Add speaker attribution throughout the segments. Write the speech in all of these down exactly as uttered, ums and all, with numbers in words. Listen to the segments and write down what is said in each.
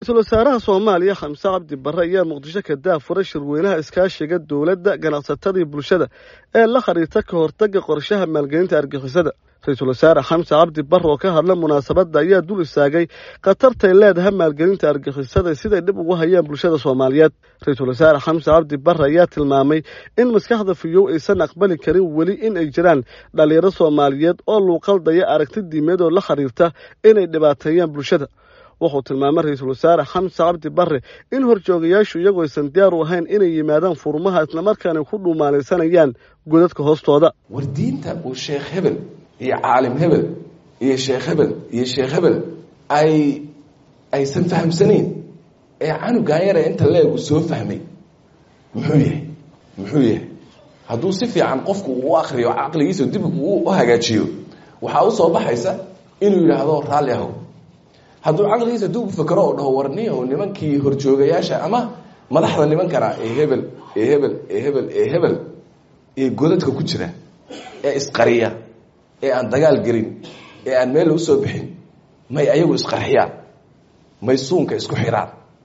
Speaker 1: رئيسل wasaaraha Soomaaliya Xamse Cabdi Barre ayaa Muqdisho ka daafuray shirweynaha iskaashiga dawladda ganacsatada iyo bulshada ee la xiriirta ka hortagga qorshaha maalgelinta argagixisada. Ra'iisul wasaare Xamse Cabdi Barre oo ka hadlay munaasabadda ayaa dul istaagay khatarta ay leedahay maalgelinta argagixisada sida ay dib ugu hayaan bulshada Soomaaliyeed. Ra'iisul wasaare Xamse Cabdi Barre ayaa tilmaamay in maskaxda fiyow aysan aqbali karin weli in ay jiraan dhalinyaro Soomaaliyeed oo luuqaldaya aragti diimeed oo la xiriirta inay dhibaateeyaan bulshada. wuxuu tilmaamay Ra'iisul wasaare Xamse Cabdi Barre in horjoogayaashu iyagoo aysan diyaar u ahayn inay yimaadaan furmaha isla markaana ku dhuumaalaysanayaan godadka hoostooda.
Speaker 2: wardiinta uu sheekh hebel iyo caalim hebel iyo sheekh hebel iyo sheekh hebel ay aysan fahamsanayn ee canugan yar inta leegu soo fahmay muxuu yahay muxuu yahay hadduu si fiican qofku uu akhriyo aqligiisa dib uu u hagaajiyo waxa uu soo baxaysa inuu yiraahdo raali ah hadduu caqligiisa dib u fikro oo dhaho warniyo nimankii horjoogayaasha ama madaxda nimankana ee hebel ee hebel ee hebel ee hebel ee godadka ku jira ee isqariya ee aan dagaal gelin ee aan meel u soo bixin may ayagu isqarxiyaan may suunka isku xiraan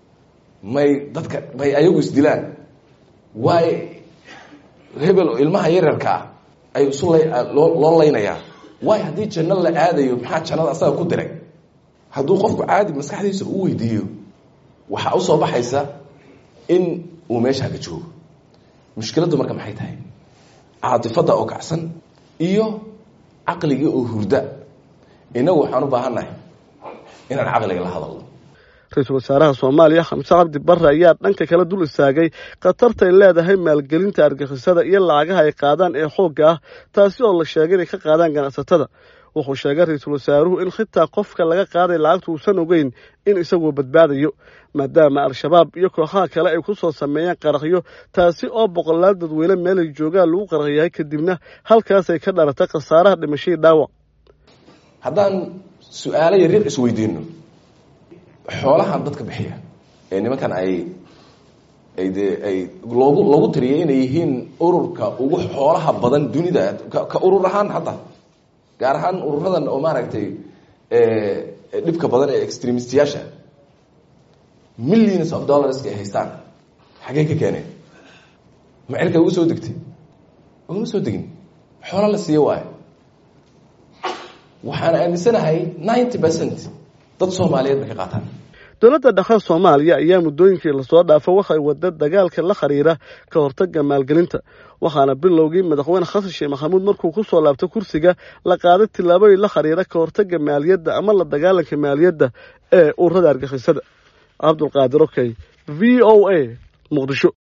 Speaker 2: may dadka may ayagu isdilaan way hebel ilmaha yararka ay usul loo leynayaan way haddii janno la aadayo maxaa jannada asaga ku diray hadduu qofku caadi maskaxdiisa u weydiiyo waxa u soo baxaysa in uu meesha ka joogo mushkiladdu marka maxay tahay caatifada oo kacsan iyo aqliga oo hurda inagu waxaan u baahanahay inaan aqliga la hadalno.
Speaker 1: Ra'iisul wasaaraha Soomaaliya Xamse Cabdi Barre ayaa dhanka kala dul istaagay khatarta ay leedahay maalgelinta argagixisada iyo lacagaha ay qaadaan ee xoogga ah taasi oo la sheegay inay ka qaadaan ganacsatada. wuxuu sheegay Ra'iisul wasaaruhu in xitaa qofka laga qaaday lacagtu uusan ogeyn in isagu badbaadayo maadaama al-shabaab iyo kooxaha kale ay ku soo sameeyaan qaraxyo taasi oo boqolaal dadweyne meel ay joogaan lagu qaraxyay kadibna halkaas ay ka dhalatay khasaaraha dhimashada dhaawac.
Speaker 2: haddaan su'aalo yar is weydiino xoolahan dadka bixiya ee nimankan ay ay ay loogu loogu tiriyay inay yihiin ururka ugu xoolaha badan dunida ka urur ahaan hadda gaar ahaan ururadan oo maaragtay ee dhibka badan ee extremistiyaasha millions of dollars ka haystaan xagee ka keeneen macirka uu soo degtay uu soo degin xoolo la siiyo waay waxaan aaminsanahay ninety percent dad Soomaaliyeed ka qaataan.
Speaker 1: dowladda dhexe Soomaaliya ayaa muddooyinkii la soo dhaafay waxay wadda dagaalka la xiriira ka hortagga maalgelinta waxaana bilowgii madaxweyne Xasan Sheekh Maxamuud markuu ku soo laabtay kursiga la qaaday tillaabooyin la xiriira ka hortagga maaliyadda ama la dagaalanka maaliyadda ee ururada argagixisada. Cabdulqaadir Okay, V O A, Muqdisho.